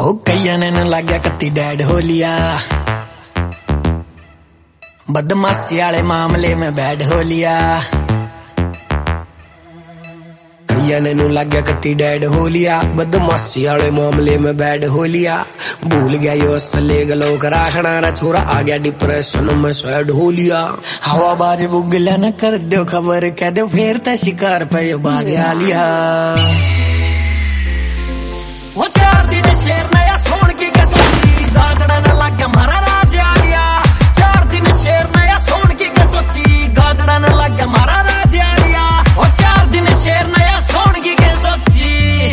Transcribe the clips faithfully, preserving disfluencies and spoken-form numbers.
हो कईया ने न लाग्या कत्ती डैड हो लिया, बदमाशी वाले मामले में बैड हो लिया। कईया ने नु लाग्या कत्ती डैड हो लिया, बदमाशी वाले मामले में बैड हो लिया। भूल गया यो असले गलो कराखना रा छोरा, आ गया डिप्रेशन में सैड हो लिया। हवाबाज बुगला न कर दो खबर, कह दो फिर त शिकार पे यो बाज आ लिया। वो चार दिन शेर नया सोन की कसोची, गागड़ा न लग गया मारा राज आ गया। चार दिन शेर नया सोन की कसोची, गागड़ा न लग गया मारा राज आ गया। वो चार दिन शेर नया सोन की कसोची।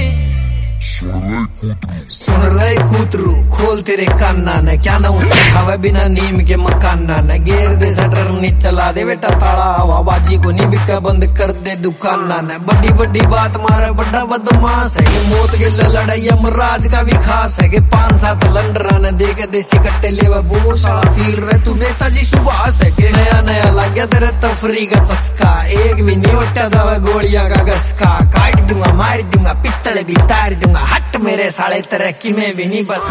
सुन रहे कूतरू खोल तेरे कान्ना न, क्या ना उठा बिना नीम के मकाना न। गेर दे शटर नी चला दे बेटा ताला, हवाबाजी को नहीं बिका बंद कर दे दुकाना न। बड़ी बड़ी बात मारे बड़ा बदमाश है, कि मौत के लड़ाई अमराज का भी खास है। कि पांच सात लंडरा न दे के देसी कट्टे ले वो साला फील रहे तू नेताजी सुभाष है। कि नया नया लग गया तेरे तफरी का चस्का, एक भी नहीं उठा जावे गोलियां का गसका। काट दूंगा मार दूंगा पित्तल भी तार दूंगा, हट मेरे साले तरक्की में भी नहीं बस।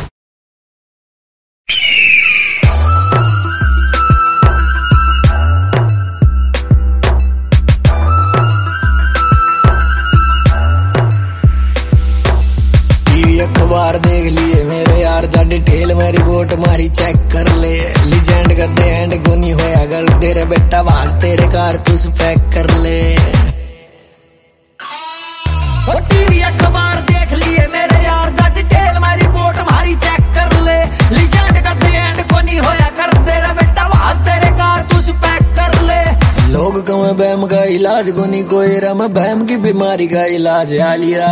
टीवी अखबार देख लिए मेरे यार, जा डिटेल में रिपोर्ट मारी चेक कर ले। लीजेंड कर दे एंड को नहीं होया गल, तेरे बेटा वास तेरे कारतूस पैक कर ले। टीवी अखबार देख लिए मेरे यार, जा डिटेल में रिपोर्ट मारी चेक कर ले। लीजेंड का दे एंड को नहीं होया कर, तेरा बेटा वास तेरे कारतूस पैक कर ले। लोग कमे बहम का इलाज को नहीं कोई रम, बहम की बीमारी का इलाज आ लिया।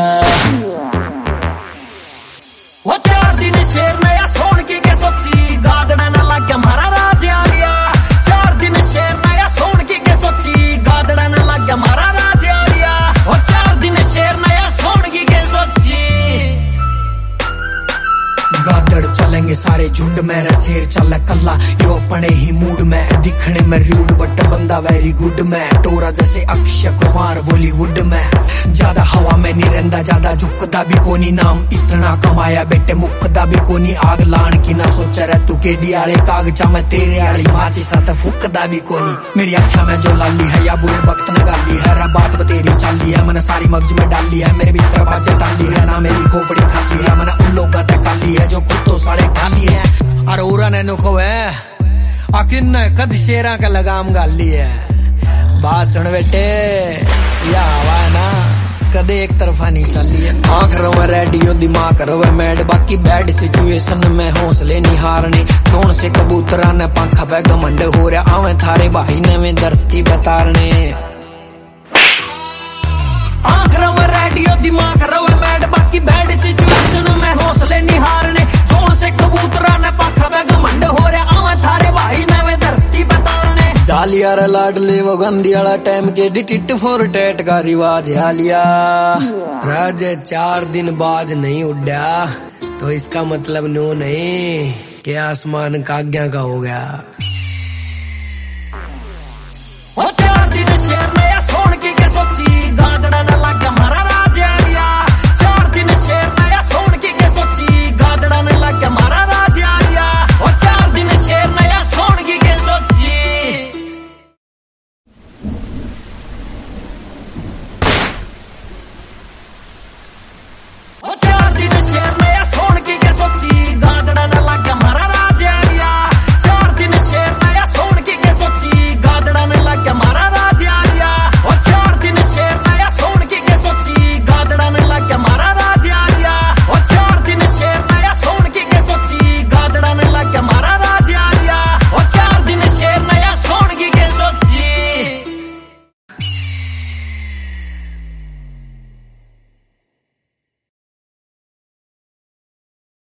वो चार दिन शेर नया सोन की के सोची, गादड़ा न लग गया मारा राज आ गया। चार दिन शेर नया सोन की के सोची, गादड़ा न लग गया मारा राज आ गया। वो चार दिन शेर नया सोन की के सोची। गादड़ चलेंगे सारे झुंड में, शेर चल कल्ला यो अपने ही मूड में। दिखने में रूड बट बंदा वेरी गुड में, टोरा जैसे अक्षय कुमार बॉलीवुड में। ज्यादा हवा में नहीं रहता, ज्यादा झुकदा भी कोनी, नाम इतना कमाया बेटे मुकदा भी कोनी। आग लान की ना सोचा रह तू केडी आले कागजा में, तेरे आली माची साथ फुकदा भी कोनी। मेरी अखा में जो लाली है या बुरे वक्त में गाली है, रा बात बतेरी चाली है, मैंने सारी मगज में डाली है। मेरे भीतर बाजे ताली है ना, मेरी खोपड़ी खाली है, मैंने उन लोगों का काली है जो कुत्तों साले ढाली है। और ओरा ने नुको है अकिन ने कद शेरा का लगाम गाली है। बात सुन बेटे या हवा ना कदे एक तरफा नहीं चली है। आंख रवे रेडियो दिमाग रवे मैड, बाकी बैड सिचुएशन में हौसले नहीं हारने। सोन से कबूतरा ने पंखा पे घमंड हो रहा, आवे थारे भाई ने में धरती बतारने। आंख रवे रेडियो दिमाग रवे मैड, बाकी बैड सिचुएशन में हौसले नहीं हारने। सोन से कबूतरा ने पंखा पे घमंड हो रहा, आवे थारे भाई ने में धरती बतारने। जालिया रे लाडले वो गंदी वाला टाइम के डिटिट फोर टेट का रिवाज हालिया। राजे चार दिन बाज नहीं उड़ा तो इसका मतलब नो नहीं कि आसमान काग्या का हो गया।